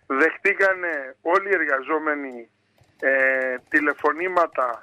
δεχτήκανε όλοι οι εργαζόμενοι τηλεφωνήματα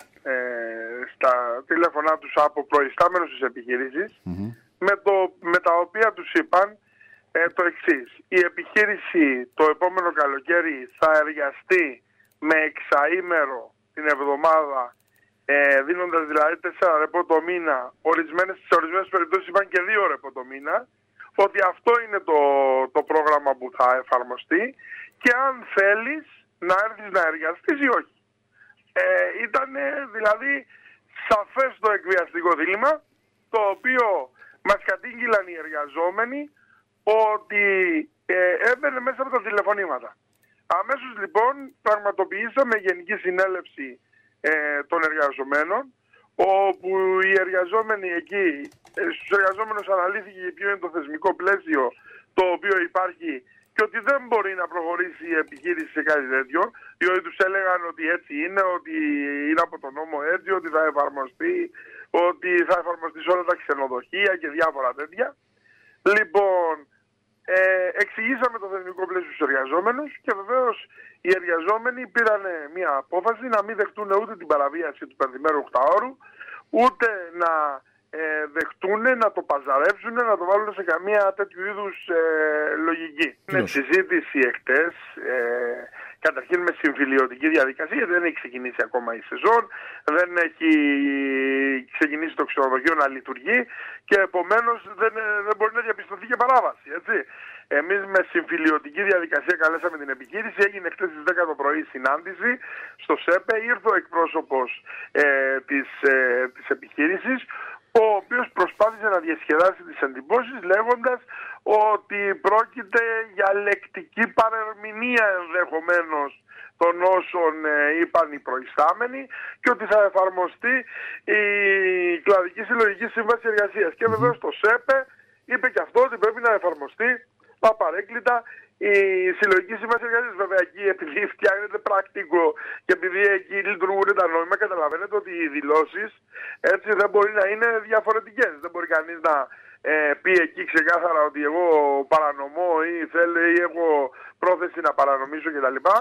στα τηλέφωνά τους από προϊστάμενους της επιχείρησης, με τα οποία τους είπαν το εξής: η επιχείρηση το επόμενο καλοκαίρι θα εργαστεί με εξαήμερο την εβδομάδα, δίνοντας δηλαδή 4 ρεπό το μήνα, σε ορισμένες περιπτώσεις είπαν και 2 ρεπό το μήνα, ότι αυτό είναι το πρόγραμμα που θα εφαρμοστεί και αν θέλεις να έρθεις να εργαστείς ή όχι. Ήταν δηλαδή σαφές το εκβιαστικό δίλημμα, το οποίο μας κατήγγυλαν οι εργαζόμενοι ότι έμπαινε μέσα από τα τηλεφωνήματα. Αμέσως λοιπόν πραγματοποιήσαμε γενική συνέλευση των εργαζομένων, όπου οι εργαζόμενοι εκεί, στους εργαζόμενους αναλύθηκε ποιο είναι το θεσμικό πλαίσιο το οποίο υπάρχει και ότι δεν μπορεί να προχωρήσει η επιχείρηση σε κάτι τέτοιο, διότι τους έλεγαν ότι έτσι είναι, ότι είναι από τον νόμο έτσι, ότι θα εφαρμοστεί σε όλα τα ξενοδοχεία και διάφορα τέτοια. Λοιπόν, εξηγήσαμε το θεσμικό πλαίσιο στους εργαζόμενους και βεβαίως οι εργαζόμενοι πήραν μια απόφαση να μην δεχτούν ούτε την παραβίαση του 5ημερου 8ωρου, ούτε να δεχτούν να το παζαρέψουν, να το βάλουν σε καμία τέτοιου είδους λογική. Με συζήτηση εχτες, καταρχήν με συμφιλιωτική διαδικασία, γιατί δεν έχει ξεκινήσει ακόμα η σεζόν, δεν έχει ξεκινήσει το ξενοδοχείο να λειτουργεί και επομένως δεν μπορεί να διαπιστωθεί και παράβαση, έτσι. Εμείς με συμφιλιωτική διαδικασία καλέσαμε την επιχείρηση, έγινε χτες στις 10 το πρωί συνάντηση στο ΣΕΠΕ, ήρθε ο εκπρόσωπος της επιχείρησης, ο οποίος προσπάθησε να διασκεδάσει τις εντυπώσεις λέγοντας ότι πρόκειται για λεκτική παρερμηνία ενδεχομένως των όσων είπαν οι προϊστάμενοι και ότι θα εφαρμοστεί η κλαδική συλλογική σύμβαση εργασίας. Και βεβαίως το ΣΕΠΕ είπε και αυτό ότι πρέπει να εφαρμοστεί απαρέκκλητα η συλλογική σύμβαση εργασίας. Βέβαια εκεί, επειδή φτιάχνεται πρακτικό και επειδή εκεί λειτουργούν τα νόμιμα, καταλαβαίνετε ότι οι δηλώσεις έτσι δεν μπορεί να είναι διαφορετικές. Δεν μπορεί κανείς να πει εκεί ξεκάθαρα ότι εγώ παρανομώ ή έχω πρόθεση να παρανομήσω κτλ.